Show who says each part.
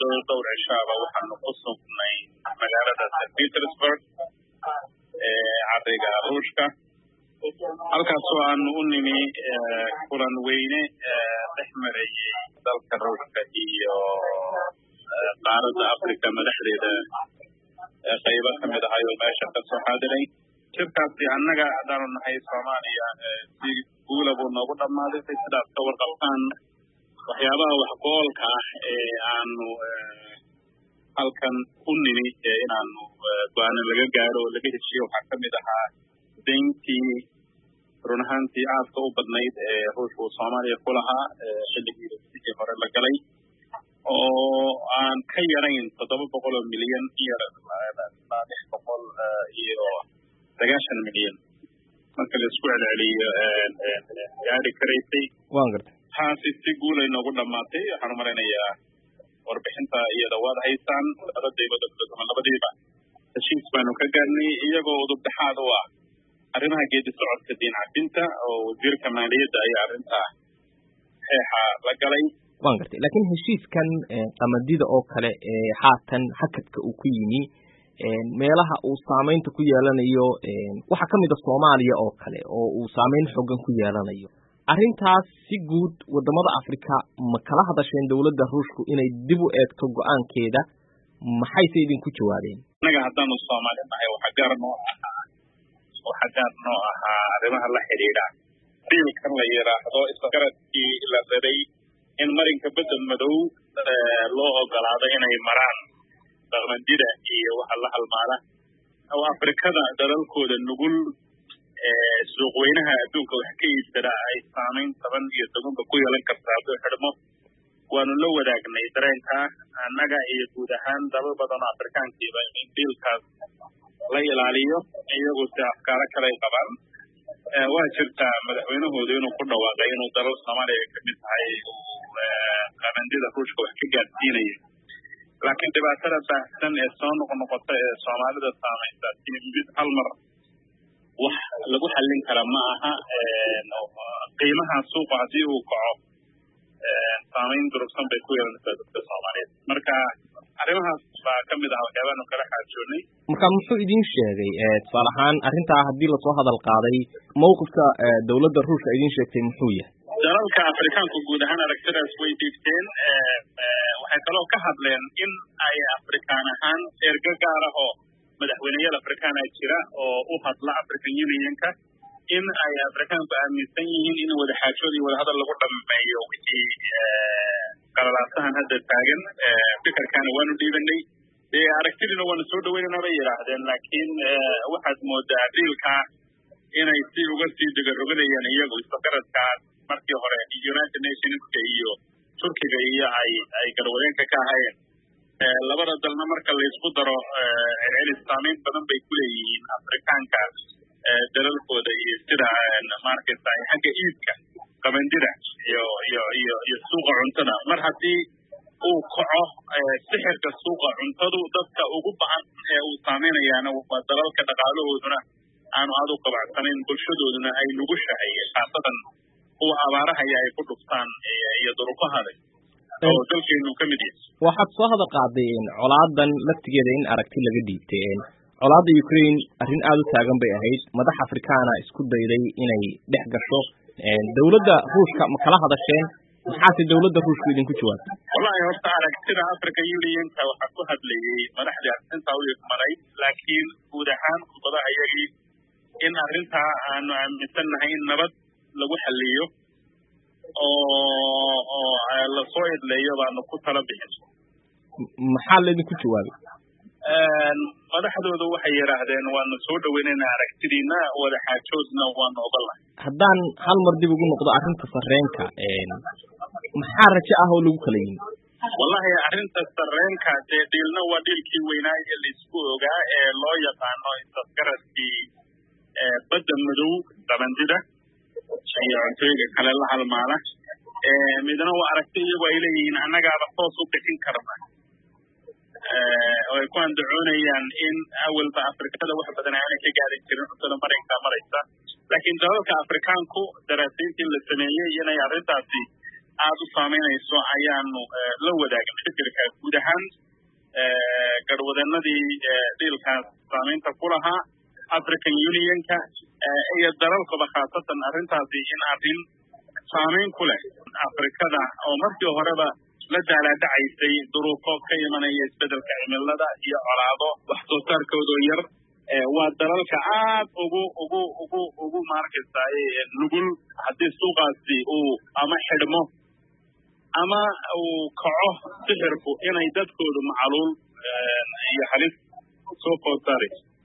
Speaker 1: دور الشعب وحن نقصهم من مجالات سان بيترسبرغ عريقة روشكا halkaasoo aanu u nimi kulan weyne dhexmarayay dalka ruushka iyo qaaradda afrika madaxdeeda qaybo ka mid ahay oo meesha ka soo xaadiray shirkaasi annaga haddaanu nahay soomaaliya si guula buu noogu dhammaaday sidaas ka warqabtaan waxyaabaha waxgoolka ah ee aanu halkan u nimi inaanu go'aano laga gaaro oo laga heshiyo waxaa ka mid ahaa dayntii run ahaantii aadka u badnayd ee ruushka uu soomaaliya ku lahaa xilligii hore la galay oo aan ka yarayn 700 milyan iyo 690 milyan marka la isku celceliyo gaari karaysay
Speaker 2: waan gartay
Speaker 1: taasi si guul ay noogu dhammaatay waxaan u malaynayaa warbixinta iyada waad haystaan labadiiba heshiis baanu ka gaarnay iyagoo udubdhexaad u ah arrimaha geedi socodka diin cabinta oo wasiirka maaliyadda ayaa arrintaa xeexa la galay
Speaker 2: waan gartay laakiin heshiiskan qamadida oo kale haatan hakadka uu ku yimi meelaha uu saameynta ku yeelanayo waxa ka mid ah Soomaaliya oo kale oo uu saameyn xooggan ku yeelanayo arrintaas si guud wadamada Afrika ma kala hadasheen dawladda Ruushku inay dib u eegto go'aankeeda maxay idinku jawaabeen
Speaker 1: anaga haddaanu Soomaaliya nahay waxa gaar noo ahaa arrimaha la xiriira diilkan la yiraahdo isgaradkii la daray in marinka badda madow loo ogolaado inay maraan qamadida iyo waxa la halmaala oo Afrikada dalalkooda nugul suuq weynaha adduunka wax ka iibsada ay saameyn taban iyo tobanba ku yeelan kartaa oo xidhmo waanu la wadaagnay dareenka annaga iyo guud ahaan dalal badan oo Afrikaankiiba in diilkaas la ilaaliyo iyagoo si afkaara kale qabaan waa jirta madaxweynahooda inuu ku dhawaaqay inuu dalal Soomaaliya ka mid tahay qamadida ruushka wax ka gaarsiinayo laakiin dhibaatada baahsan ee soo noqnoqota ee Soomaalida saameynta mid hal mar wax lagu xallin kara ma aha qiimaha suuqa haddii uu kaco saameyn durugsan bay ku yeelanaysaa dadka Soomaaliyeed marka arrimahaas baa ka mid ah waxyaabaanu kala xaajoonay
Speaker 2: marka muxuu idin sheegay tusaale ahaan arrintaa haddii lasoo hadal qaaday mowqifka dawladda ruushka idin sheegtay muxuu yahay
Speaker 1: dalalka Afrikaanku guud ahaan aragtidaas way dhiibteen waxay kaloo ka hadleen in ay Afrikaan ahaan erga gaar ah oo madaxweynayaal Afrikaan ah jira oo u hadla African Unionka in ay Afrikaanku aaminsan yihiin in wada xaajood iyo wada hadal lagu dhameeyo wixii qalalaadsan hadda taagan fikirkan waanu dhiibanay aragtidina waanu soo dhaweynaa bay yiraahdeen laakiin waxaad moodaa diilka inay si uga sii degaroganayaan iyagu isgaradkaas markii hore United Nations iyo Turkiga iyo ay garwadeenka ka ahaayeen labada dalna marka la isku daro saameyn badan bay ku leeyihiin Afrikaanka dalalkooda iyo sida markasta xagga iibka qabandida iyo suuqa cuntada mar haddii uu kaco sixirka suuqa cuntadu dadka ugu baahan ee uu saameynayaan waa dalalka dhaqaalahooduna aanu aad u qabacsanayn bulshadooduna ay nugushahay khaasatan kuwa abaaraha ay ku dhuftaan iyo duruufahada oo dalkeenu ka mid yahay
Speaker 2: waxaad soo hadal qaadeen colaadan laftigeeda in aragti laga dhiibtay colaadda Ukraine arrin aad u taagan bay ahayd madax Afrikaana isku dayday inay dhex gasho dawladda Ruushka ma kala hadasheen maxaa dawladda Ruushka idinku jawaabtay
Speaker 1: wallahi horta aragtida African Unionka waxa ku hadlayay madaxda arrinta u yimaaday laakiin guud ahaan khudbadaha iyagii in arrinta aanu aaminsanahay in nabad lagu xalliyo oo la soo idleeyo baanu ku tala bixin
Speaker 2: maxaa la idinku jawaabay
Speaker 1: madaxdoodu waxay yiraahdeen waanu soo dhaweynaynaa aragtidiina wada xaajoodna waanu ogolahay
Speaker 2: haddaan hal mar dib ugu noqdo arrinta sarreenka maxaa rajo ah oo lagu kala yimi
Speaker 1: wallahi arrinta sarreenka diilna waa diilkii weynaa ee la isku ogaa ee loo yaqaano isgaradkii badda madow qabandida iyo cuntooyinka kale la halmaala midna waa aragti iyagu ay leeyihiin annagaaba toos u bixin karna oo ay ku andacoonayaan in awalba Afrikada wax badan aanay ka gaari jirin cuntada maraysa laakiin dalalka Afrikaanku daraasiintii la sameeyay inay arrintaasi aad u saameynayso ayaanu la wadaagnay fikirka guud ahaan garwadanadii dhiilkaas saameynta ku lahaa African Unionka iyo dalalkaba khaasatan arrintaasi in arrin saameyn ku leh Afrikada oo markii horeba la daalaadacaysay duruufo ka imanaya isbedelka cimilada iyo colaado wax soo saarkooda yar waa dalalka aad ugu maarkaysaay nugul haddii suuqaasi uu ama xidhmo ama uu kaco sixirku inay dadkoodu macaluul iyo halis soo food saarayso